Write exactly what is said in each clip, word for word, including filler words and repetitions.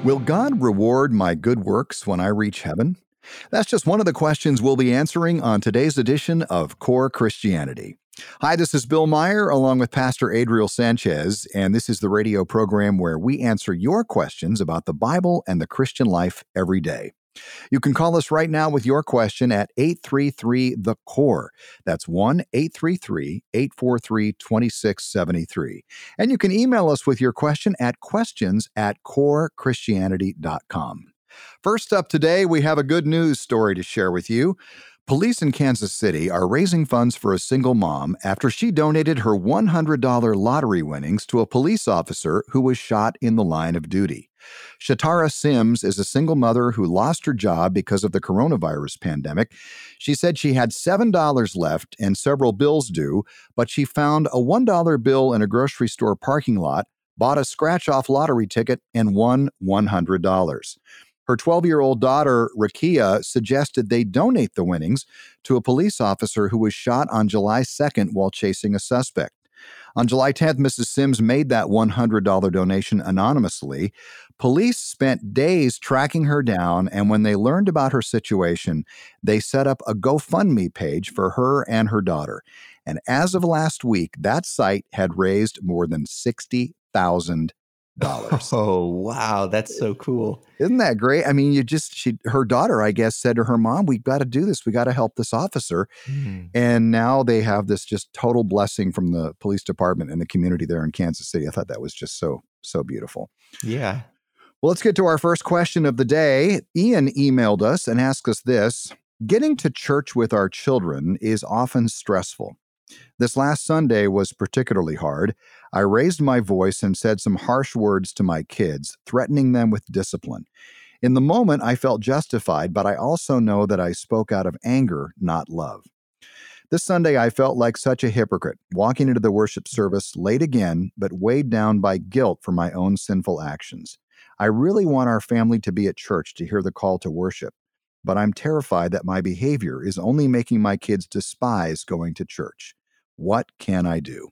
Will God reward my good works when I reach heaven? That's just one of the questions we'll be answering on today's edition of Core Christianity. Hi, this is Bill Meyer along with Pastor Adriel Sanchez, and this is the radio program where we answer your questions about the Bible and the Christian life every day. You can call us right now with your question at eight three three, the core. That's one eight three three, eight four three, two six seven three. And you can email us with your question at questions at core christianity dot com. First up today, we have a good news story to share with you. Police in Kansas City are raising funds for a single mom after she donated her one hundred dollars lottery winnings to a police officer who was shot in the line of duty. Shatara Sims is a single mother who lost her job because of the coronavirus pandemic. She said she had seven dollars left and several bills due, but she found a one dollar bill in a grocery store parking lot, bought a scratch-off lottery ticket, and won one hundred dollars. Her twelve-year-old daughter, Rakia, suggested they donate the winnings to a police officer who was shot on July second while chasing a suspect. On July tenth, Missus Sims made that one hundred dollars donation anonymously. Police spent days tracking her down, and when they learned about her situation, they set up a GoFundMe page for her and her daughter. And as of last week, that site had raised more than sixty thousand dollars. Oh, wow. That's so cool. Isn't that great? I mean, you just, she, her daughter, I guess, said to her mom, we've got to do this. We got to help this officer. Mm. And now they have this just total blessing from the police department and the community there in Kansas City. I thought that was just so, so beautiful. Yeah. Well, let's get to our first question of the day. Ian emailed us and asked us this: getting to church with our children is often stressful. This last Sunday was particularly hard. I raised my voice and said some harsh words to my kids, threatening them with discipline. In the moment, I felt justified, but I also know that I spoke out of anger, not love. This Sunday, I felt like such a hypocrite, walking into the worship service late again, but weighed down by guilt for my own sinful actions. I really want our family to be at church to hear the call to worship, but I'm terrified that my behavior is only making my kids despise going to church. What can I do?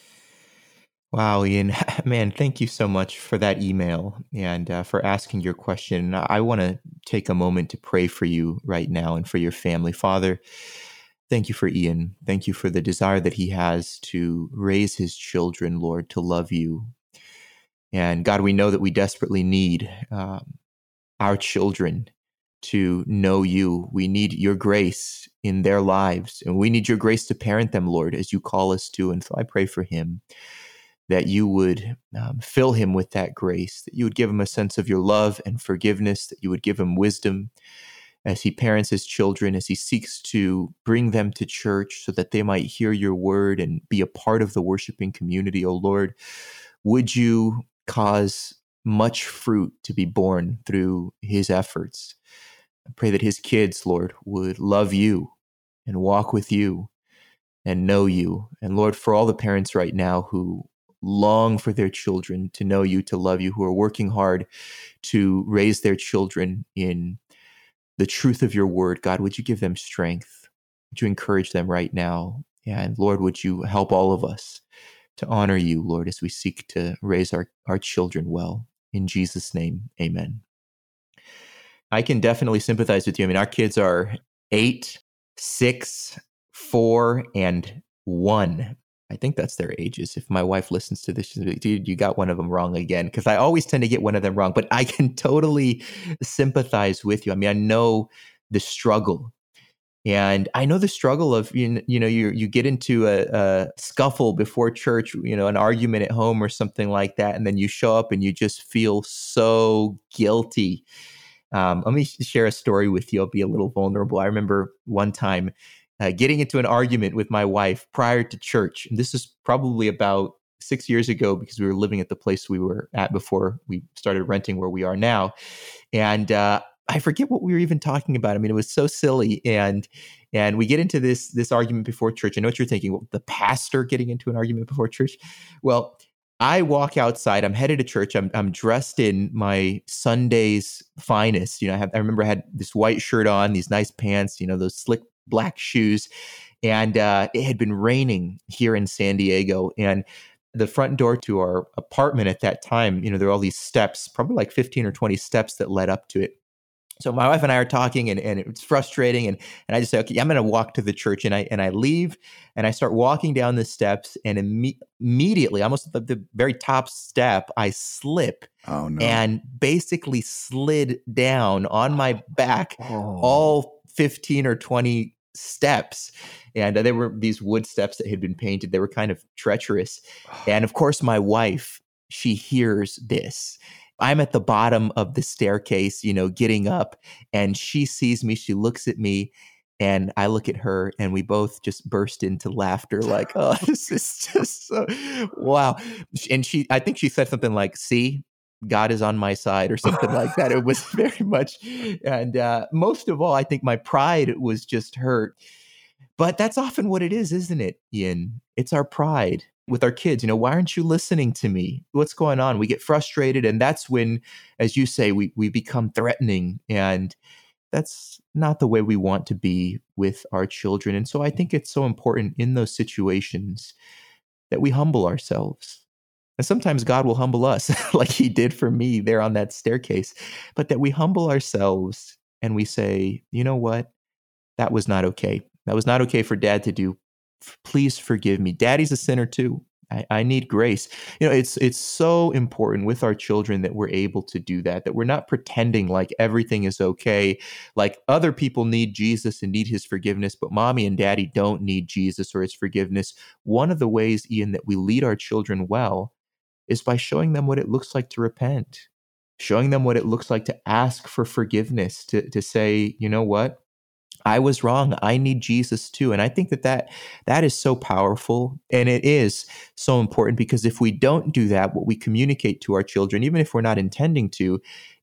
Wow, Ian, man, thank you so much for that email and uh, for asking your question. I want to take a moment to pray for you right now and for your family. Father, thank you for Ian. Thank you for the desire that he has to raise his children, Lord, to love you. And God, we know that we desperately need uh, our children to know you. We need your grace in their lives, and we need your grace to parent them, Lord, as you call us to. And so I pray for him that you would um, fill him with that grace, that you would give him a sense of your love and forgiveness, that you would give him wisdom as he parents his children, as he seeks to bring them to church so that they might hear your word and be a part of the worshiping community. Oh Lord, would you cause much fruit to be born through his efforts? I pray that his kids, Lord, would love you and walk with you and know you. And Lord, for all the parents right now who long for their children to know you, to love you, who are working hard to raise their children in the truth of your word, God, would you give them strength? Would you encourage them right now? And Lord, would you help all of us to honor you, Lord, as we seek to raise our, our children well. In Jesus' name, amen. I can definitely sympathize with you. I mean, our kids are eight, six, four, and one. I think that's their ages. If my wife listens to this, she's like, dude, you got one of them wrong again. Because I always tend to get one of them wrong. But I can totally sympathize with you. I mean, I know the struggle. And I know the struggle of, you know, you you get into a, a scuffle before church, you know, an argument at home or something like that. And then you show up and you just feel so guilty. Um, let me share a story with you. I'll be a little vulnerable. I remember one time uh, getting into an argument with my wife prior to church. And this is probably about six years ago because we were living at the place we were at before we started renting where we are now. And uh, I forget what we were even talking about. I mean, it was so silly. And and we get into this this argument before church. I know what you're thinking. Well, the pastor getting into an argument before church? Well, I walk outside. I'm headed to church. I'm I'm dressed in my Sunday's finest. You know, I, have, I remember I had this white shirt on, these nice pants, you know, those slick black shoes. And uh, it had been raining here in San Diego. And the front door to our apartment at that time, you know, there were all these steps, probably like fifteen or twenty steps that led up to it. So my wife and I are talking, and, and it's frustrating. And, and I just say, okay, I'm going to walk to the church. And I and I leave and I start walking down the steps. And imme- immediately, almost at the, the very top step, I slip Oh, no. and basically slid down on my back Oh. all fifteen or twenty steps. And uh, there were these wood steps that had been painted. They were kind of treacherous. And of course, my wife, she hears this. I'm at the bottom of the staircase, you know, getting up, and she sees me. She looks at me, and I look at her, and we both just burst into laughter like, oh, this is just so, wow. And she, I think she said something like, see, God is on my side or something like that. It was very much. And uh, most of all, I think my pride was just hurt. But that's often what it is, isn't it, Ian? It's our pride with our kids. You know, why aren't you listening to me? What's going on? We get frustrated. And that's when, as you say, we we become threatening. And that's not the way we want to be with our children. And so I think it's so important in those situations that we humble ourselves. And sometimes God will humble us like he did for me there on that staircase, but that we humble ourselves and we say, you know what? That was not okay. That was not okay for dad to do. Please forgive me. Daddy's a sinner too. I, I need grace. You know, it's it's so important with our children that we're able to do that, that we're not pretending like everything is okay, like other people need Jesus and need his forgiveness, but mommy and daddy don't need Jesus or his forgiveness. One of the ways, Ian, that we lead our children well is by showing them what it looks like to repent, showing them what it looks like to ask for forgiveness, to, to say, you know what? I was wrong. I need Jesus too. And I think that, that that is so powerful. And it is so important because if we don't do that, what we communicate to our children, even if we're not intending to,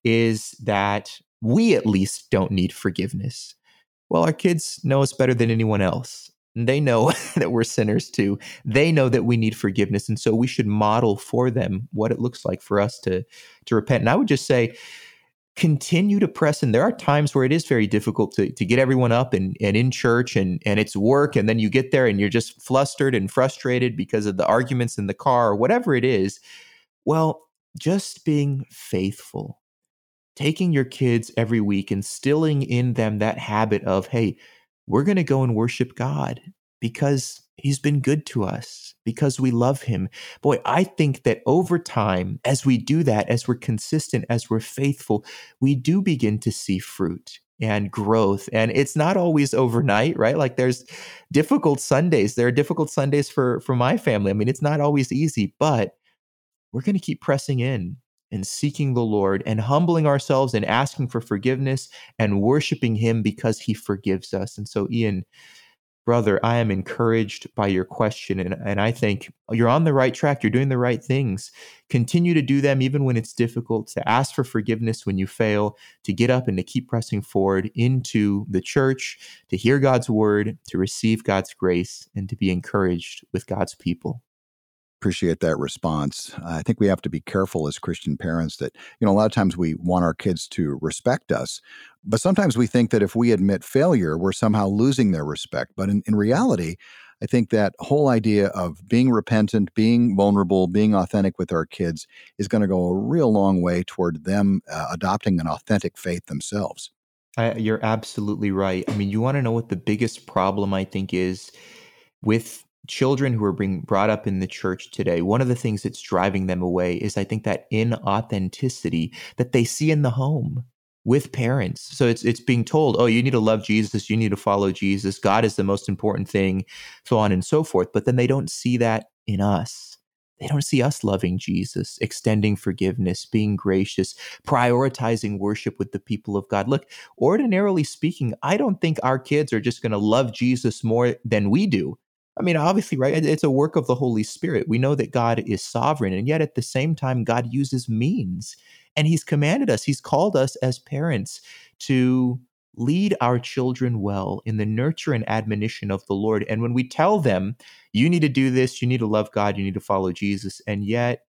is that we at least don't need forgiveness. Well, our kids know us better than anyone else. And they know that we're sinners too. They know that we need forgiveness. And so we should model for them what it looks like for us to, to repent. And I would just say, continue to press. And there are times where it is very difficult to, to get everyone up and, and in church and, and it's work. And then you get there and you're just flustered and frustrated because of the arguments in the car or whatever it is. Well, just being faithful, taking your kids every week, instilling in them that habit of, hey, we're going to go and worship God because he's been good to us, because we love him. Boy, I think that over time, as we do that, as we're consistent, as we're faithful, we do begin to see fruit and growth. And it's not always overnight, right? Like there's difficult Sundays. There are difficult Sundays for, for my family. I mean, it's not always easy, but we're going to keep pressing in and seeking the Lord and humbling ourselves and asking for forgiveness and worshiping him because he forgives us. And so, Ian, brother, I am encouraged by your question, and, and I think you're on the right track. You're doing the right things. Continue to do them even when it's difficult, to ask for forgiveness when you fail, to get up and to keep pressing forward into the church, to hear God's word, to receive God's grace, and to be encouraged with God's people. Appreciate that response. I think we have to be careful as Christian parents that, you know, a lot of times we want our kids to respect us, but sometimes we think that if we admit failure, we're somehow losing their respect. But in, in reality, I think that whole idea of being repentant, being vulnerable, being authentic with our kids is going to go a real long way toward them uh, adopting an authentic faith themselves. I, you're absolutely right. I mean, you want to know what the biggest problem I think is with children who are being brought up in the church today? One of the things that's driving them away is, I think, that inauthenticity that they see in the home with parents. So it's it's being told, oh, you need to love Jesus, you need to follow Jesus, God is the most important thing, so on and so forth. But then they don't see that in us. They don't see us loving Jesus, extending forgiveness, being gracious, prioritizing worship with the people of God. Look, ordinarily speaking, I don't think our kids are just going to love Jesus more than we do. I mean, obviously, right? It's a work of the Holy Spirit. We know that God is sovereign, and yet at the same time, God uses means. And he's commanded us, he's called us as parents to lead our children well in the nurture and admonition of the Lord. And when we tell them, you need to do this, you need to love God, you need to follow Jesus, and yet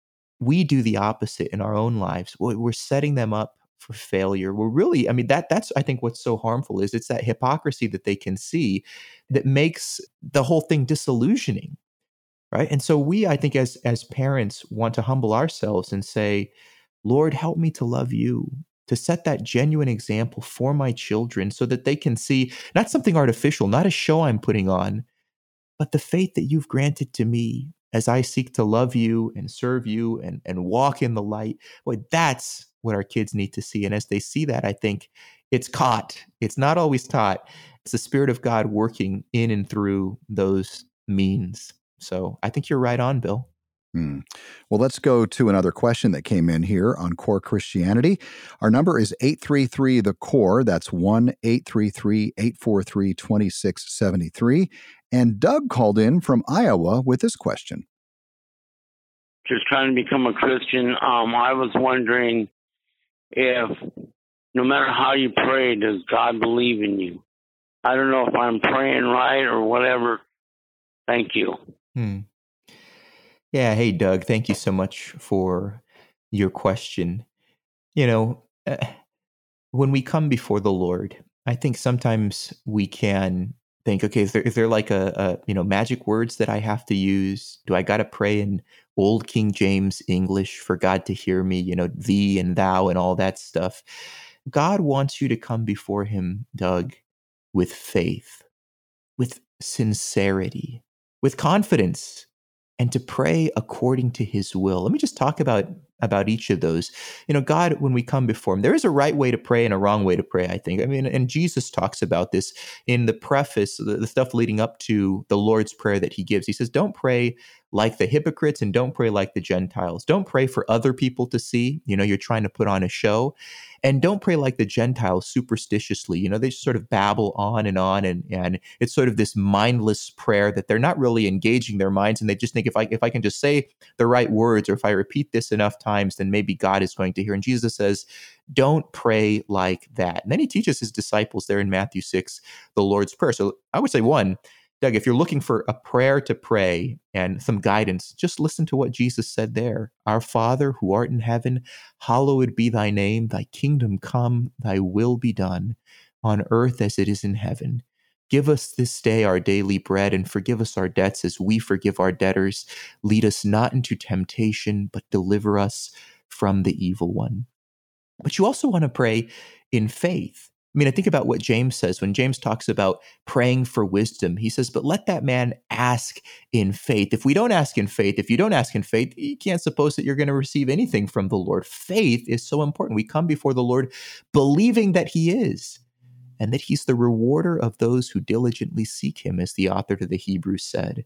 we do the opposite in our own lives, we're setting them up for failure. We're really, I mean, that that's, I think, what's so harmful is it's that hypocrisy that they can see that makes the whole thing disillusioning, right? And so we, I think, as as parents, want to humble ourselves and say, Lord, help me to love you, to set that genuine example for my children so that they can see not something artificial, not a show I'm putting on, but the faith that you've granted to me as I seek to love you and serve you and, and walk in the light. Boy, that's what our kids need to see. And as they see that, I think it's caught. It's not always taught. It's the Spirit of God working in and through those means. So I think you're right on, Bill. Hmm. Well, let's go to another question that came in here on Core Christianity. Our number is eight three three the core. That's one eight three three, eight four three, two six seven three. And Doug called in from Iowa with this question. Just trying to become a Christian. Um, I was wondering if no matter how you pray, does God believe in you? I don't know if I'm praying right or whatever. Thank you. Hmm. Yeah. Hey, Doug, thank you so much for your question. You know, uh, when we come before the Lord, I think sometimes we can think, okay, is there, is there like a, a, you know, magic words that I have to use? Do I got to pray in old King James English for God to hear me, you know, thee and thou and all that stuff? God wants you to come before him, Doug, with faith, with sincerity, with confidence, and to pray according to his will. Let me just talk about, about each of those. You know, God, when we come before him, there is a right way to pray and a wrong way to pray, I think. I mean, and Jesus talks about this in the preface, the, the stuff leading up to the Lord's Prayer that he gives. He says, don't pray like the hypocrites and don't pray like the Gentiles. Don't pray for other people to see. You know, you're trying to put on a show. And don't pray like the Gentiles superstitiously. You know, they just sort of babble on and on, and and it's sort of this mindless prayer that they're not really engaging their minds, and they just think if I if I can just say the right words, or if I repeat this enough times, then maybe God is going to hear. And Jesus says, don't pray like that. And then he teaches his disciples there in Matthew six, the Lord's Prayer. So I would say, one, Doug, if you're looking for a prayer to pray and some guidance, just listen to what Jesus said there. Our Father who art in heaven, hallowed be thy name. Thy kingdom come, thy will be done on earth as it is in heaven. Give us this day our daily bread, and forgive us our debts as we forgive our debtors. Lead us not into temptation, but deliver us from the evil one. But you also want to pray in faith. I mean, I think about what James says when James talks about praying for wisdom. He says, but let that man ask in faith. If we don't ask in faith, if you don't ask in faith, you can't suppose that you're going to receive anything from the Lord. Faith is so important. We come before the Lord believing that he is, and that he's the rewarder of those who diligently seek him, as the author to the Hebrews said.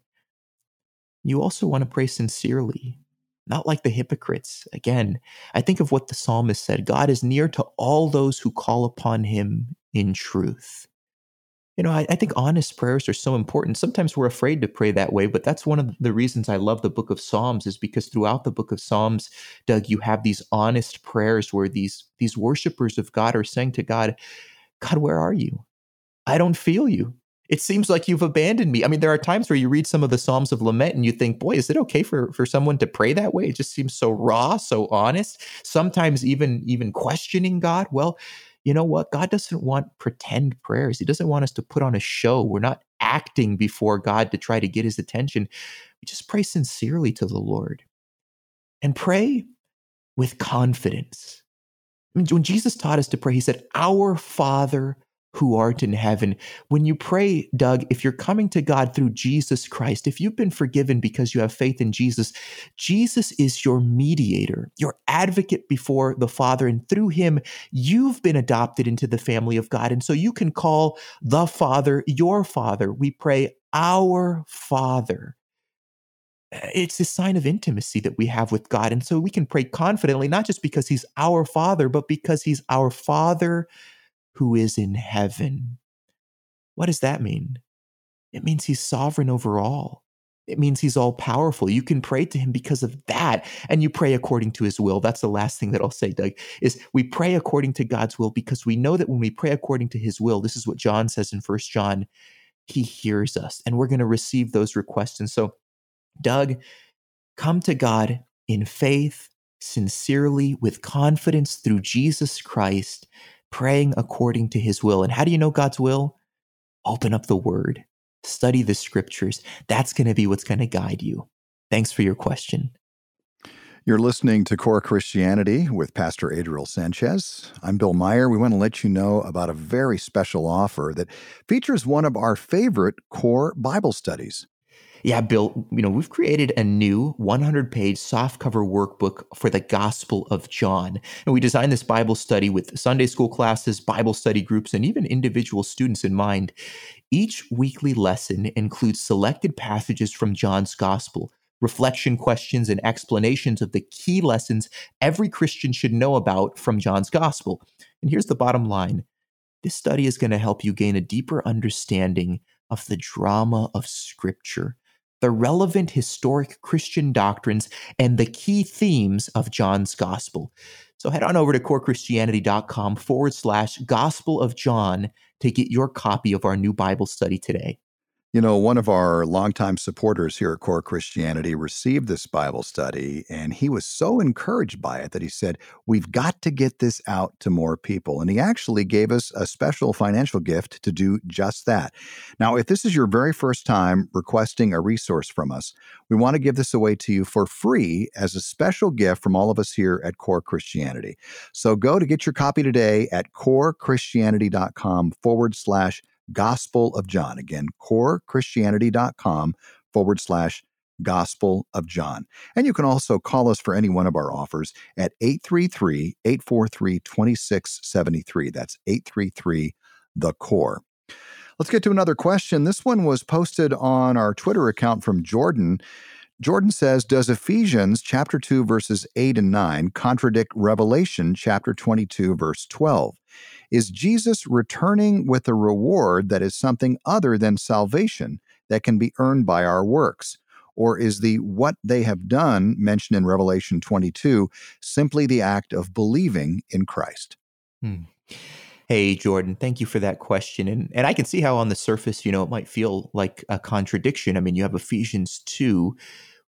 You also want to pray sincerely, not like the hypocrites. Again, I think of what the psalmist said, God is near to all those who call upon him in truth. You know, I, I think honest prayers are so important. Sometimes we're afraid to pray that way, but that's one of the reasons I love the book of Psalms, is because throughout the book of Psalms, Doug, you have these honest prayers where these, these worshipers of God are saying to God, God, where are you? I don't feel you. It seems like you've abandoned me. I mean, there are times where you read some of the Psalms of Lament and you think, boy, is it okay for, for someone to pray that way? It just seems so raw, so honest, sometimes even, even questioning God. Well, you know what? God doesn't want pretend prayers. He doesn't want us to put on a show. We're not acting before God to try to get his attention. We just pray sincerely to the Lord and pray with confidence. I mean, when Jesus taught us to pray, he said, our Father who art in heaven. When you pray, Doug, if you're coming to God through Jesus Christ, if you've been forgiven because you have faith in Jesus, Jesus is your mediator, your advocate before the Father. And through him, you've been adopted into the family of God. And so you can call the Father your Father. We pray, our Father. It's a sign of intimacy that we have with God. And so we can pray confidently, not just because he's our Father, but because he's our Father who is in heaven. What does that mean? It means he's sovereign over all. It means he's all powerful. You can pray to him because of that, and you pray according to his will. That's the last thing that I'll say, Doug, is we pray according to God's will because we know that when we pray according to his will, this is what John says in First John, he hears us, and we're going to receive those requests. And so, Doug, come to God in faith, sincerely, with confidence through Jesus Christ, praying according to his will. And how do you know God's will? Open up the word, study the scriptures. That's going to be what's going to guide you. Thanks for your question. You're listening to Core Christianity with Pastor Adriel Sanchez. I'm Bill Meyer. We want to let you know about a very special offer that features one of our favorite core Bible studies. Yeah, Bill, you know, we've created a new one hundred page softcover workbook for the Gospel of John. And we designed this Bible study with Sunday school classes, Bible study groups, and even individual students in mind. Each weekly lesson includes selected passages from John's Gospel, reflection questions, and explanations of the key lessons every Christian should know about from John's Gospel. And here's the bottom line. This study is going to help you gain a deeper understanding of the drama of Scripture, the relevant historic Christian doctrines, and the key themes of John's Gospel. So head on over to corechristianity.com forward slash Gospel of John to get your copy of our new Bible study today. You know, one of our longtime supporters here at Core Christianity received this Bible study, and he was so encouraged by it that he said, we've got to get this out to more people. And he actually gave us a special financial gift to do just that. Now, if this is your very first time requesting a resource from us, we want to give this away to you for free as a special gift from all of us here at Core Christianity. So go to get your copy today at corechristianity.com forward slash Gospel of John. Again, corechristianity.com forward slash Gospel of John. And you can also call us for any one of our offers at eight three three, eight four three, two six seven three. That's eight three three, the core. Let's get to another question. This one was posted on our Twitter account from Jordan. Jordan says, does Ephesians chapter two, verses eight and nine contradict Revelation chapter twenty-two, verse twelve? Is Jesus returning with a reward that is something other than salvation that can be earned by our works? Or is the what they have done mentioned in Revelation twenty-two simply the act of believing in Christ? Hmm. Hey, Jordan, thank you for that question. And and I can see how on the surface, you know, it might feel like a contradiction. I mean, you have Ephesians two,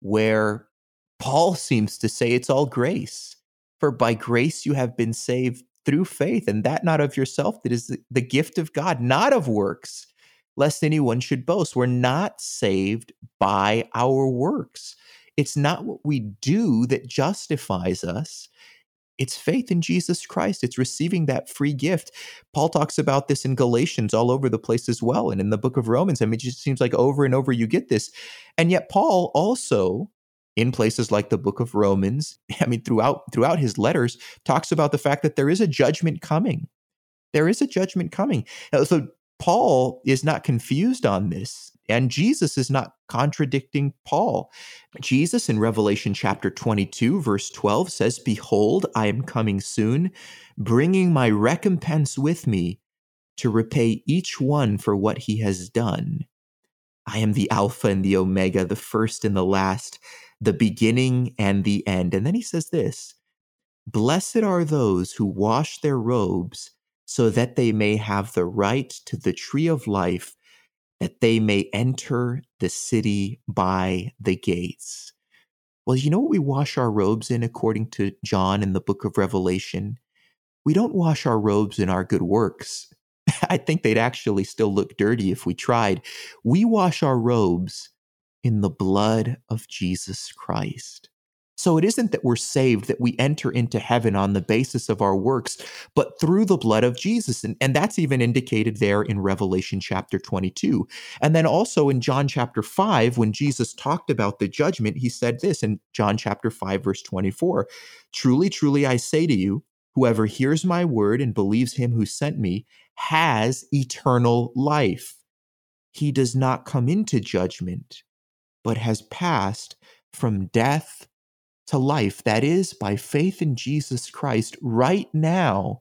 where Paul seems to say it's all grace. For by grace you have been saved through faith, and that not of yourself, that is the, the gift of God, not of works, lest anyone should boast. We're not saved by our works. It's not what we do that justifies us. It's faith in Jesus Christ. It's receiving that free gift. Paul talks about this in Galatians all over the place as well. And in the book of Romans, I mean, it just seems like over and over you get this. And yet Paul also, in places like the book of Romans, I mean, throughout throughout his letters, talks about the fact that there is a judgment coming. There is a judgment coming. So Paul is not confused on this, and Jesus is not contradicting Paul. Jesus in Revelation chapter twenty-two, verse twelve says, behold, I am coming soon, bringing my recompense with me to repay each one for what he has done. I am the Alpha and the Omega, the first and the last, the beginning and the end. And then he says this, blessed are those who wash their robes so that they may have the right to the tree of life, that they may enter the city by the gates. Well, you know what we wash our robes in according to John in the book of Revelation? We don't wash our robes in our good works. I think they'd actually still look dirty if we tried. We wash our robes in the blood of Jesus Christ. So it isn't that we're saved, that we enter into heaven on the basis of our works, but through the blood of Jesus. And, and that's even indicated there in Revelation chapter twenty-two. And then also in John chapter five, when Jesus talked about the judgment, he said this in John chapter five, verse twenty-four, truly, truly, I say to you, whoever hears my word and believes him who sent me has eternal life. He does not come into judgment, but has passed from death to life. That is, by faith in Jesus Christ, right now,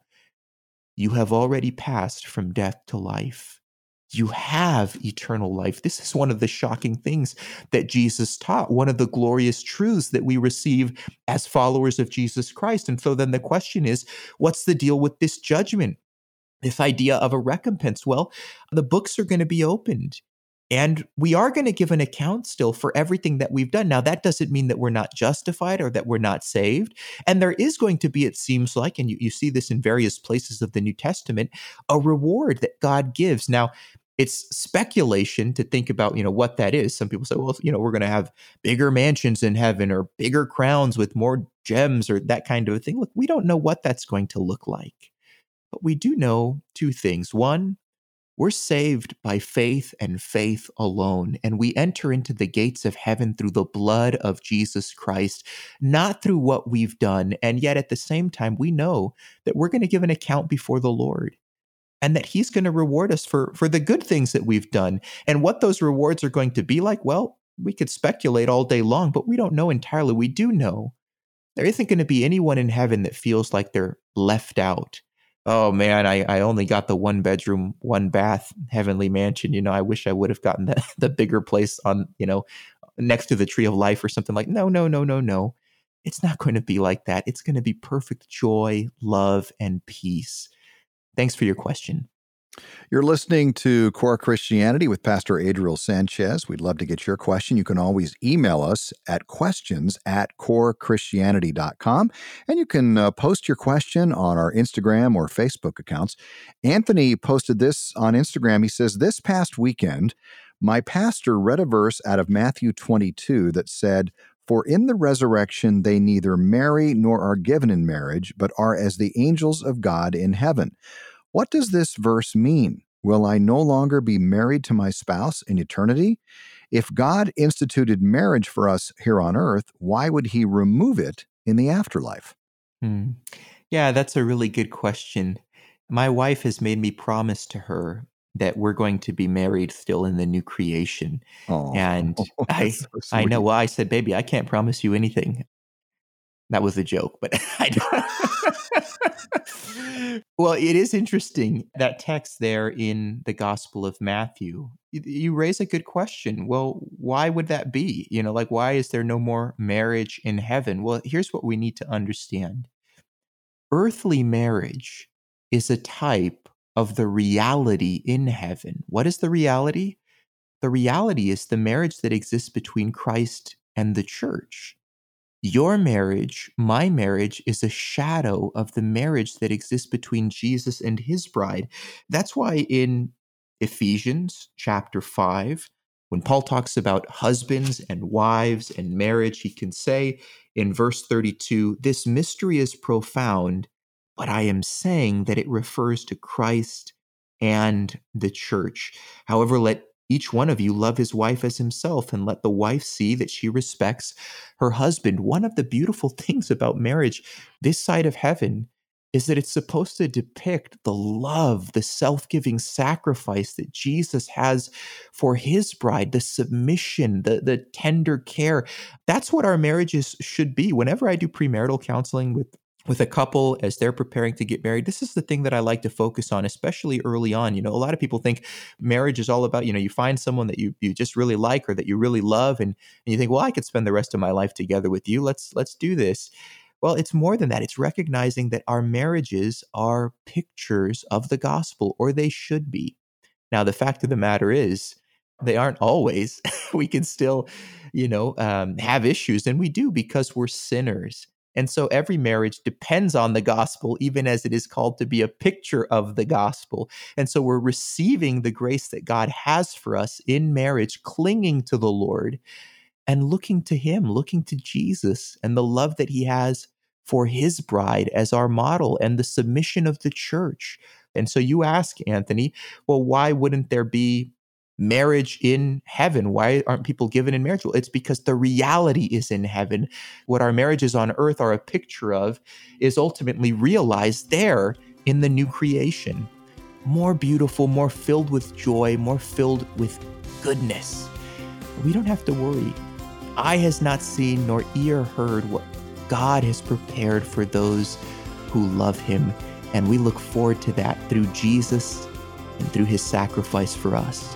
you have already passed from death to life. You have eternal life. This is one of the shocking things that Jesus taught, one of the glorious truths that we receive as followers of Jesus Christ. And so then the question is, what's the deal with this judgment? This idea of a recompense? Well, the books are going to be opened. And we are going to give an account still for everything that we've done. Now, that doesn't mean that we're not justified or that we're not saved. And there is going to be, it seems like, and you, you see this in various places of the New Testament, a reward that God gives. Now, It's speculation to think about, you know, what that is. Some people say, well, you know, we're going to have bigger mansions in heaven or bigger crowns with more gems or that kind of a thing. Look, we don't know what that's going to look like. But we do know two things. One, we're saved by faith and faith alone, and we enter into the gates of heaven through the blood of Jesus Christ, not through what we've done. And yet at the same time, we know that we're going to give an account before the Lord and that he's going to reward us for, for the good things that we've done. And what those rewards are going to be like, well, we could speculate all day long, but we don't know entirely. We do know there isn't going to be anyone in heaven that feels like they're left out. Oh man, I, I only got the one bedroom, one bath heavenly mansion. You know, I wish I would have gotten the, the bigger place on, you know, next to the tree of life or something like, no, no, no, no, no. It's not going to be like that. It's going to be perfect joy, love, and peace. Thanks for your question. You're listening to Core Christianity with Pastor Adriel Sanchez. We'd love to get your question. You can always email us at questions at core christianity dot com, and you can uh, post your question on our Instagram or Facebook accounts. Anthony posted this on Instagram. He says, this past weekend, my pastor read a verse out of Matthew twenty-two that said, "For in the resurrection they neither marry nor are given in marriage, but are as the angels of God in heaven." What does this verse mean? Will I no longer be married to my spouse in eternity? If God instituted marriage for us here on earth, why would he remove it in the afterlife? Hmm. Yeah, that's a really good question. My wife has made me promise to her that we're going to be married still in the new creation. Oh, and I, so I know, sweet. well, I said, baby, I can't promise you anything. That was a joke, but I don't. Well, it is interesting, that text there in the Gospel of Matthew. You, you raise a good question. Well, why would that be? You know, like, why is there no more marriage in heaven? Well, here's what we need to understand. Earthly marriage is a type of the reality in heaven. What is the reality? The reality is the marriage that exists between Christ and the church. Your marriage, my marriage, is a shadow of the marriage that exists between Jesus and his bride. That's why in Ephesians chapter five, when Paul talks about husbands and wives and marriage, he can say in verse thirty-two, "This mystery is profound, but I am saying that it refers to Christ and the church. However, let each one of you love his wife as himself, and let the wife see that she respects her husband." One of the beautiful things about marriage this side of heaven is that it's supposed to depict the love, the self-giving sacrifice that Jesus has for his bride, the submission, the, the tender care. That's what our marriages should be. Whenever I do premarital counseling with with a couple as they're preparing to get married, this is the thing that I like to focus on, especially early on. You know, a lot of people think marriage is all about, you know, you find someone that you you just really like or that you really love, and, and you think, well, I could spend the rest of my life together with you. Let's let's do this. Well, it's more than that. It's recognizing that our marriages are pictures of the gospel, or they should be. Now, the fact of the matter is, they aren't always. We can still, you know, um, have issues, and we do, because we're sinners. And so every marriage depends on the gospel, even as it is called to be a picture of the gospel. And so we're receiving the grace that God has for us in marriage, clinging to the Lord and looking to him, looking to Jesus and the love that he has for his bride as our model and the submission of the church. And so you ask, Anthony, well, why wouldn't there be marriage in heaven? Why aren't people given in marriage? Well, it's because the reality is in heaven. What our marriages on earth are a picture of is ultimately realized there in the new creation. More beautiful, more filled with joy, more filled with goodness. We don't have to worry. Eye has not seen nor ear heard what God has prepared for those who love him. And we look forward to that through Jesus and through his sacrifice for us.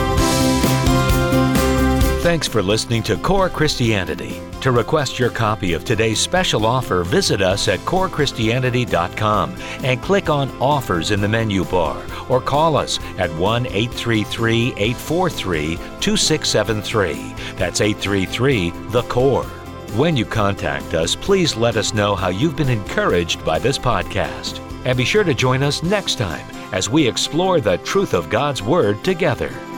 Thanks for listening to Core Christianity. To request your copy of today's special offer, visit us at core christianity dot com and click on Offers in the menu bar, or call us at one eight three three, eight four three, two six seven three. That's eight three three, the core. When you contact us, please let us know how you've been encouraged by this podcast. And be sure to join us next time as we explore the truth of God's Word together.